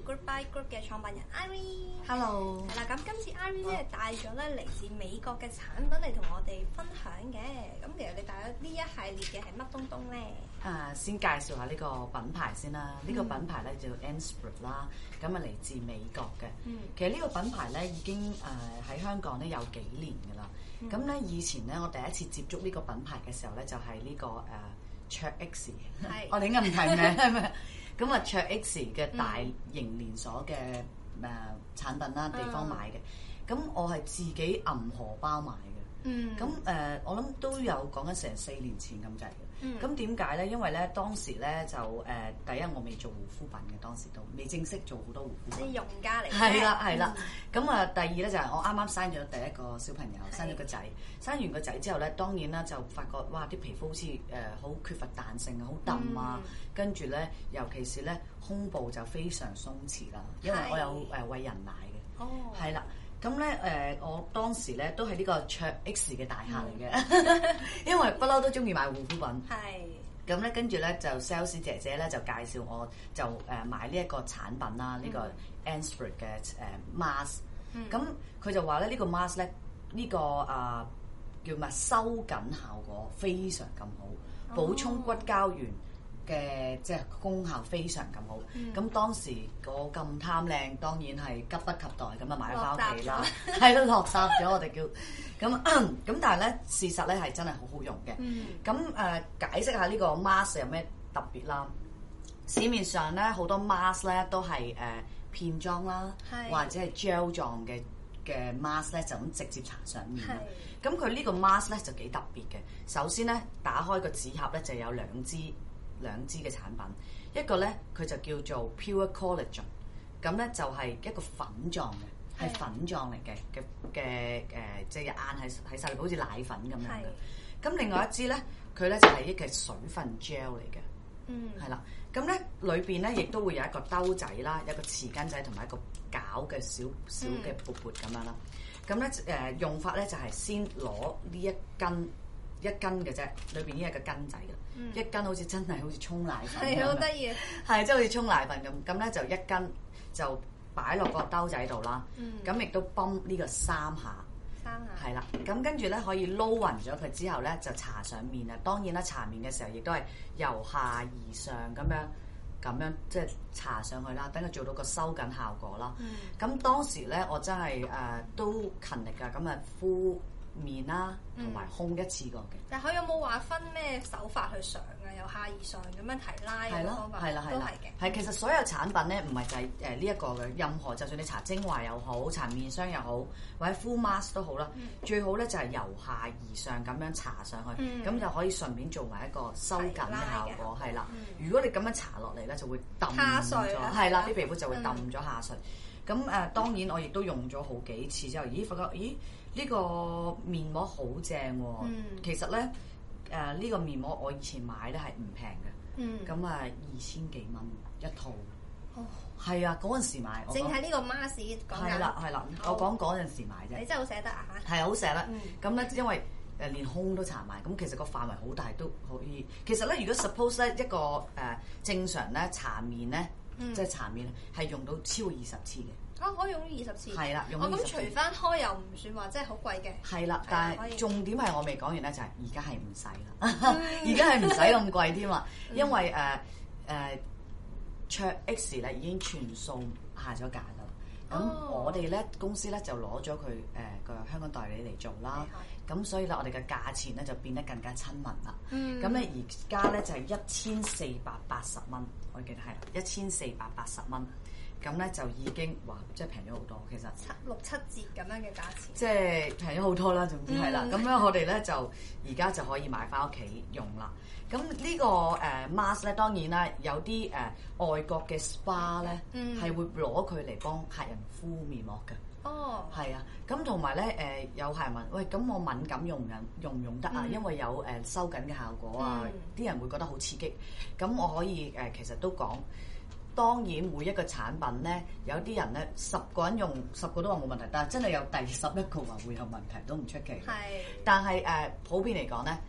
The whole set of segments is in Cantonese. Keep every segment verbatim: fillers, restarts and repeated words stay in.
Goodbye Group 嘅創辦人 Irene。 Hello。 係啦，咁今次 Irene 咧帶咗咧嚟自美國嘅產品嚟同我哋分享嘅。咁其實你帶咗呢一系列嘅係乜東東咧？ 誒，先介紹下呢個品牌先啦。呢、嗯、個品牌咧叫 Ansprit 啦，咁啊嚟自美國嘅。嗯、其實呢個品牌咧已經誒喺、呃、香港咧有幾年㗎啦。咁咧、嗯、以前咧我第一次接觸呢個品牌嘅時候咧就係、是、呢、這個誒卓、呃、X。係。我哋應該唔提名係咪？咁啊卓 X 嘅大型連鎖嘅誒、呃、產品啦，地方買嘅。咁、嗯、我係自己揞荷包買嘅。嗯。咁誒、呃，我諗都有講緊成四年前咁滯嘅。咁點解咧？因為咧當時咧就誒、呃、第一我未做護膚品嘅，當時都未正式做好多護膚品。啲用家嚟嘅。係啦係啦。咁啊、嗯、第二咧就係、是、我啱啱生咗第一個小朋友，生咗個仔。生完個仔之後咧，當然啦就發覺哇啲皮膚好似誒好缺乏彈性啊，好揼啊。嗯、跟住咧，尤其是咧胸部就非常鬆弛啦，因為我有誒餵人奶嘅。哦。係啦。咁咧誒，我當時咧都係呢個卓 X 嘅大客嚟嘅，嗯、因為不嬲都中意買護膚品。係是。咁咧跟住咧就 sales 姐姐咧就介紹我就誒買呢一個產品啦，呢、嗯、個 Ansprit 嘅誒 mask。咁佢就話咧呢個 mask 咧呢個啊叫咩收緊效果非常咁好，補充骨膠原嘅即係功效非常咁好，咁、嗯、當時我咁貪靚，當然係急不及待咁啊買咗翻屋企啦，係咯落搭咗我哋叫，咁咁但係咧事實咧係真係好好用嘅，咁誒、嗯呃、解釋下呢個 mask 有咩特別啦？市面上咧好多 mask 咧都係誒、呃、片裝啦，是或者係 gel 狀嘅嘅 mask 咧就咁直接搽上面啦，咁佢呢個 mask 咧就幾特別嘅。首先咧打開個紙盒咧就有兩支。兩支嘅產品，一個咧佢就叫做 Pure Collagen， 咁咧就係一個粉狀嘅，係的粉狀嚟嘅嘅嘅誒，即係硬係喺晒，好似奶粉咁樣嘅。咁的另外一支咧，佢咧就係一個水分 gel 嚟嘅，嗯，係啦。咁咧裏邊咧亦都會有一個兜仔啦，一個匙羹仔同埋一個攪嘅小小嘅缽缽咁樣啦。咁咧誒用法咧就係先攞呢一根。一斤嘅啫，裏邊已經係個羹仔啦，嗯、一斤好似真係好似沖奶粉咁，係好得意，係即係好似沖奶粉咁。咁咧就一斤就擺落個兜仔度啦，咁亦、嗯、都泵呢個三下，三下係啦。咁跟住咧可以撈勻咗佢之後咧就搽上面啦。當然啦，搽面嘅時候亦都係由下而上咁樣咁樣即係搽上去啦，等佢做到個收緊效果啦。咁、嗯、當時咧我真係誒、呃、都勤力㗎，咁啊敷面啦，同埋胸一次過嘅。但係佢有冇話分咩手法去上啊？由下而上咁樣提拉嘅方法，係啦，係啦，都係嘅。係其實所有產品咧，唔係就係誒呢一個嘅，任何就算你搽精華又好，搽面霜又好，或者 full mask 都好啦，嗯、最好咧就係由下而上咁樣搽上去，咁、嗯、就可以順便做埋一個收緊嘅效果，係啦。嗯、如果你咁樣搽落嚟咧，就會揼咗，係啦，啲皮膚就會揼咗下垂。咁誒、嗯呃，當然我亦都用咗好幾次之後，咦，發覺咦〜呢個面膜好正喎，嗯、其實咧誒呢個面膜我以前買咧係唔平嘅，咁啊二千幾蚊一套，係、哦、啊嗰陣時買，淨係呢個 mask 講緊，係啦係啦，我講嗰陣時買啫，你真係好捨得啊嚇，係好捨得，咁咧、嗯、因為誒連胸都搽埋，咁其實個範圍好大都可以，其實咧如果 suppose 咧一個誒、呃、正常咧搽面咧，嗯、即係搽面係用到超過二十次嘅。啊，可以用咗二十次。係啦，用咗二十次。我咁除翻開又唔算話真係好貴嘅。係啦，但係重點係我未講完咧，就係而家係唔使啦。而家係唔使咁貴添啊，因為誒誒卓 X 咧已經全數下咗架啦。咁、哦、我哋咧公司咧就攞咗佢誒個香港代理嚟做啦。咁、嗯、所以咧我哋嘅價錢咧就變得更加親民啦。咁咧而家咧就係一千四百八十蚊，我記得係一千四百八十蚊。咁咧就已經哇，即係平咗好多，其實七六七折咁樣嘅價錢，即係平咗好多啦，總之係啦。咁、嗯、樣我哋咧就而家就可以買翻屋企用啦。咁呢個誒 mask 咧，當然啦，有啲誒、呃、外國嘅 spa 咧係、嗯、會攞佢嚟幫客人敷面膜嘅。哦，係啊。咁同埋咧誒有客人問，喂，咁我敏感用唔用唔用得啊？嗯、因為有誒、呃、收緊嘅效果啊，啲、嗯、人會覺得好刺激。咁我可以誒、呃，其實都講。當然每一個產品咧，有啲人咧十個人用十個都話冇問題，但係真係有第十一個話會有問題都唔出奇。係是，但係誒、呃、普遍嚟講咧，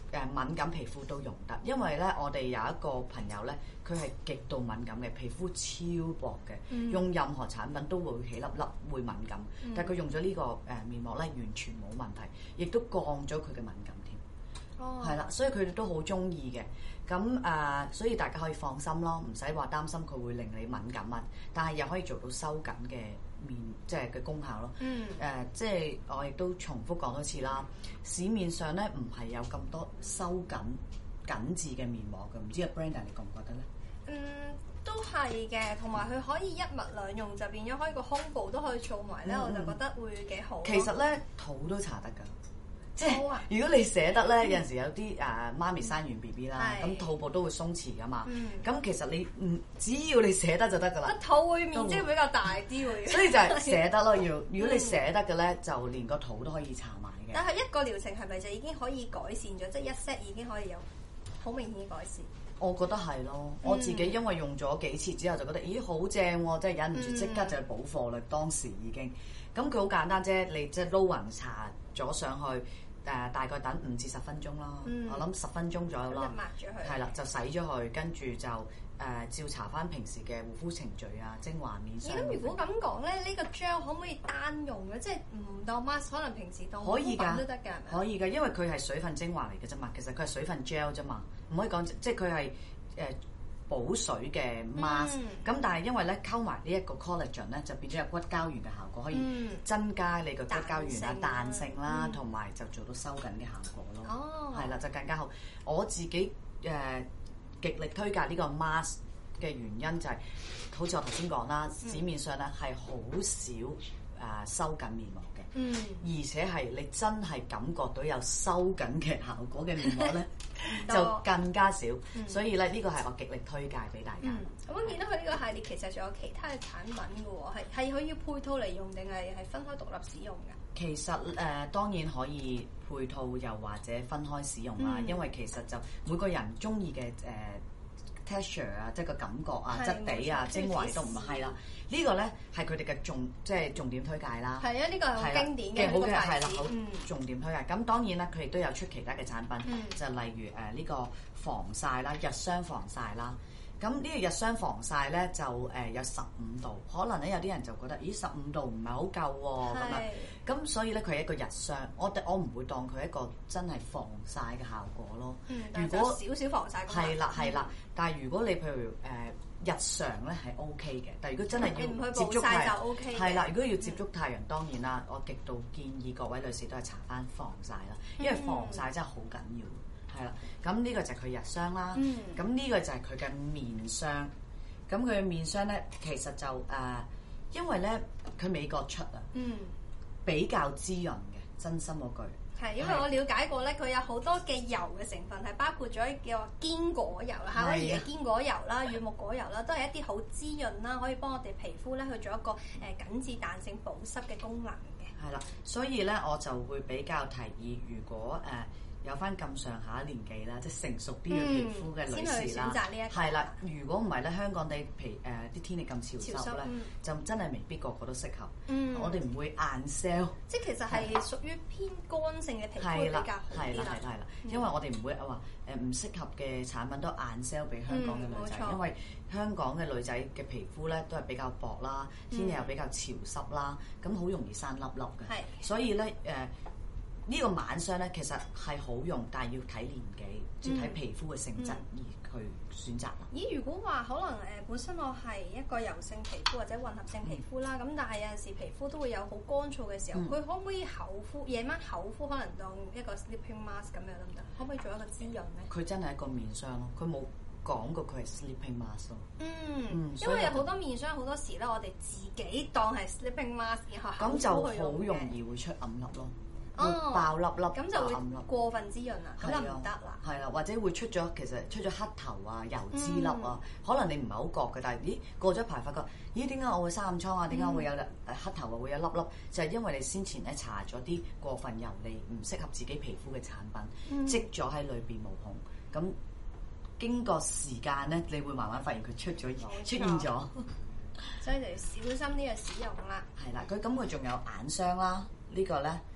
誒敏感皮膚都用得，因為咧我哋有一個朋友咧，佢係極度敏感嘅，皮膚超薄嘅，嗯、用任何產品都會起粒粒會敏感，嗯、但係佢用咗呢個誒面膜咧，完全冇問題，亦都降咗佢嘅敏感添。哦，係啦，所以佢哋都好中意嘅。咁誒、呃，所以大家可以放心咯，唔使話擔心佢會令你敏感啊，但係又可以做到收緊嘅面，即係嘅功效咯。嗯。誒、呃，即係我亦都重複講多次啦，市面上咧唔係有咁多收緊緊緻嘅面膜嘅，唔知阿 Brenda 你覺唔覺得咧？ 嗯，都係嘅，同埋佢可以一物兩用，就變咗可以個胸部都可以做埋咧，嗯、我就覺得會幾好。 其實咧，肚都搽得㗎。即係如果你捨得咧，有陣時有啲誒媽咪生完 B B 啦，咁肚部都會鬆弛噶嘛。咁其實你唔只要你捨得就得噶啦。個肚會面積比較大啲喎。 所以就係捨得咯，要如果你捨得嘅咧，就連個肚都可以搽埋嘅。 但係一個療程係咪就已經可以改善咗？即係一 set 已經可以有好明顯嘅改善。 我覺得係咯，我自己因為用咗幾次之後就覺得，咦好正喎！即係忍唔住即刻就去補貨啦。當時已經咁佢好簡單啫，你即係撈勻搽咗上去。誒大概等五至十分鐘啦，嗯、我諗十分鐘左右啦， 抹咗佢， 係啦，就洗咗佢，跟住就誒、呃、照搽翻平時嘅護膚程序啊，精華面霜。 咁如果咁講咧，呢、呢個 gel 可唔可以單用嘅？即係唔當 mask，可能平時當可以㗎都得㗎， 可以㗎，因為佢係水分精華嚟嘅啫嘛，其實佢係水分 gel 啫嘛，唔可以講即係佢係誒補水嘅 mask，咁、嗯、但係因為咧溝埋呢一個 collagen 咧，就變咗有骨膠原嘅效果，可以增加你個骨膠原啊彈性啦，同埋、嗯、就做到收緊嘅效果咯。哦，係啦，就更加好。我自己誒、呃、極力推介呢個 mask 嘅原因就係、是，好似我頭先講啦，嗯、市面上咧係好少誒、呃、收緊面膜嘅，嗯，而且係你真係感覺到有收緊嘅效果嘅面膜咧。就更加少，嗯、所以咧呢個係我極力推介俾大家。 嗯、我見到佢呢個系列其實仲有其他嘅產品嘅喎，係係可以配套嚟用定係係分開獨立使用㗎？ 其實誒、呃、當然可以配套又或者分開使用啦，嗯、因為其實就每個人中意嘅誒 texture 啊，即係個感覺啊、是質地啊、精華都唔係啦。呢、呢個咧係佢哋嘅重即係重點推介啦。 係啊，呢、呢個係好經典嘅好嘅係啦，好重點推介。咁、嗯、當然啦，佢亦都有出其他嘅產品，嗯、就例如誒呢、呃呢個防曬啦、日霜防曬啦。咁呢個日霜防曬咧就誒、呃、有十五度，可能咧有啲人就覺得，咦十五度唔係好夠喎咁啊，咁所以咧佢係一個日霜，我我唔會當佢一個真係防曬嘅效果咯。 嗯、如果少少防曬， 係啦係啦，但係如果你譬如誒、呃、日常咧係 O K 嘅，但係如果真係要接觸太陽，係啦，如果要接觸太陽，嗯、當然啦，我極度建議各位女士都係搽翻防曬啦，因為防曬真係好緊要。係啦，咁呢個就係佢日霜啦，咁呢、嗯、個就係佢嘅面霜。咁佢嘅面霜咧，其實就誒、呃，因為咧佢美國出啊，嗯、比較滋潤嘅，真心嗰句。 係，因為我了解過咧，佢有好多嘅油嘅成分係包括咗叫堅果油啦，夏威夷嘅堅果油啦、軟木果油啦，都係一啲好滋潤啦，可以幫我哋皮膚咧去做一個誒緊緻彈性保濕嘅功能嘅。係啦，所以咧我就會比較提議，如果誒，呃有翻咁上下年紀啦，即係成熟啲嘅皮膚嘅女士啦，係啦、嗯。如果唔係咧，香港地皮誒啲、呃、天氣咁潮濕咧，嗯、就真係未必個個都適合。嗯、我哋唔會硬 sell， 即係其實係屬於偏乾性嘅皮膚比較好啲啦。係啦，係啦，係啦，因為我哋唔會話誒唔適合嘅產品都硬 sell 俾香港嘅女仔，嗯、因為香港嘅女仔嘅皮膚咧都係比較薄啦，天氣又比較潮濕啦，咁好、嗯、容易生粒粒嘅。係的，所以咧誒。呃呢個晚霜咧，其實係好用，但係要睇年紀，要睇皮膚嘅性質而去選擇啦。 咦？如果話可能誒、呃，本身我係一個油性皮膚或者混合性皮膚啦，咁、嗯、但係有陣時皮膚都會有好乾燥嘅時候，佢、嗯、可唔可以厚敷？夜晚厚敷可能當一個 sleeping mask 咁樣得唔得？可唔可以做一個滋潤咧？ 佢真係一個面霜咯，佢冇講過佢係 sleeping mask 咯。 嗯，嗯因為有好多面霜好多時咧，我哋自己當係 sleeping mask 然後厚敷佢用嘅。咁就好容易會出暗粒咯。會爆粒粒，咁、哦、就會過分滋潤啦，咁就唔得啦。 係啦，或者會出咗其實出咗黑頭啊、油脂粒啊，嗯、可能你唔係好覺嘅，但係咦過咗一排發覺，咦點解我會生暗瘡啊？點解會有誒黑頭啊？會有粒粒，就係、是、因為你先前咧搽咗啲過分油膩、唔適合自己皮膚嘅產品，積咗喺裏邊毛孔，咁經過時間咧，你會慢慢發現佢出咗錯出現咗， 所以就要小心呢個使用啦。 係啦，佢咁佢仲有眼霜啦，這個、呢個咧。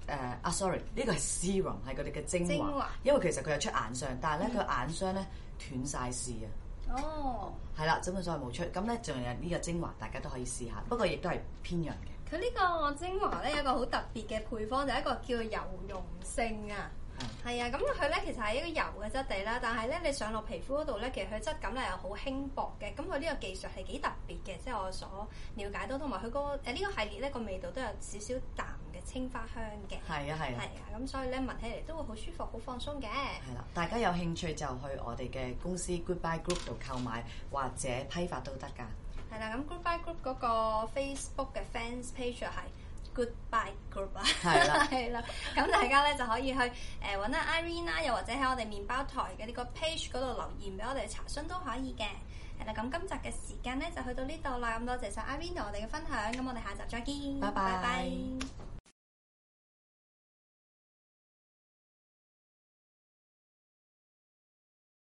誒啊 sorry， 呢個係 serum 係佢哋嘅精華， 精華因為其實佢有出眼霜，但係咧佢眼霜咧斷晒絲啊。 哦， 係啦，根本所以冇出。咁咧仲有呢個精華，大家都可以試下，不過亦都係偏潤嘅。 佢呢個精華咧有一個好特別嘅配方，就係、一個叫油溶性啊。係啊，咁佢咧其實係一個油嘅質地啦，但係咧你上落皮膚嗰度咧，其實佢質感咧又好輕薄嘅。咁佢呢個技術係幾特別嘅，即係我所了解到，同埋佢個誒呢個系列咧個味道都有少少淡嘅青花香嘅。係啊係啊。係啊，咁所以咧聞起嚟都會好舒服、好放鬆嘅。係啦， 大家有興趣就去我哋嘅公司 Goodbye Group 度購買，或者批發都得㗎。 係啦，咁 Goodbye Group 嗰個 Facebook 嘅 fans page 係 Goodbye Group 啊，係啦，係啦，咁大家咧就可以去誒揾下 Irene 啦，又或者喺我哋麵包台嘅呢個 page 嗰度留言俾我哋查詢都可以嘅。係啦，咁今集嘅時間咧就去到呢度啦，咁多謝晒 Irene 同我哋嘅分享，咁我哋下集再見， 拜拜。 拜拜。